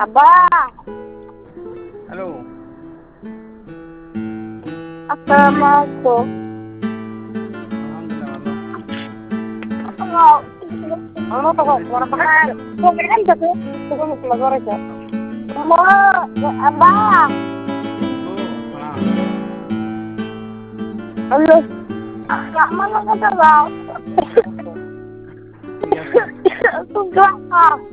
Abah, Halo. assalamualaikum. Alhamdulillah Allah. Kalau kamu tahu orang makan, kau kan satu, kau mau keluar aja. Mau, Abah, Oh, halo, nggak mana kata bang? biasa. Sudah.